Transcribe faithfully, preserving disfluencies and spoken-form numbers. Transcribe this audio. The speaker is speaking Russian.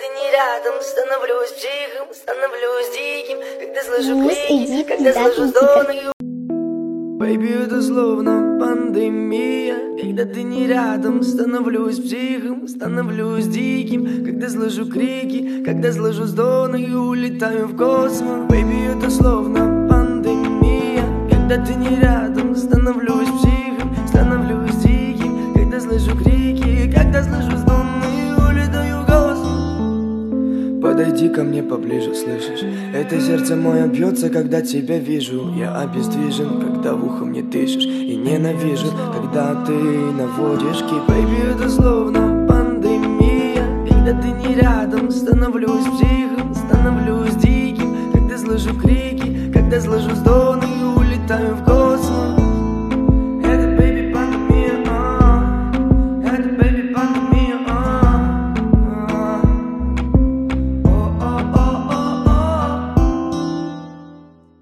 ты не рядом, становлюсь психом, становлюсь диким, когда слышу крики, когда слышу стоны. Baby, это словно пандемия, когда ты не рядом, становлюсь психом, становлюсь диким, когда слышу крики, когда слышу стоны и улетаю в космос. Baby, это словно пандемия, когда ты не рядом, становлюсь психом, становлюсь диким, когда слышу крики, когда слышу стоны и улетаю в космос. Подойди ко мне поближе, слышишь? Это сердце мое бьется, когда тебя вижу. Я обездвижен, когда в ухо мне дышишь. И ненавижу, когда ты наводишь кип. Baby, это словно пандемия, когда ты не рядом, становлюсь психом, становлюсь диким, когда слышу крики, когда слышу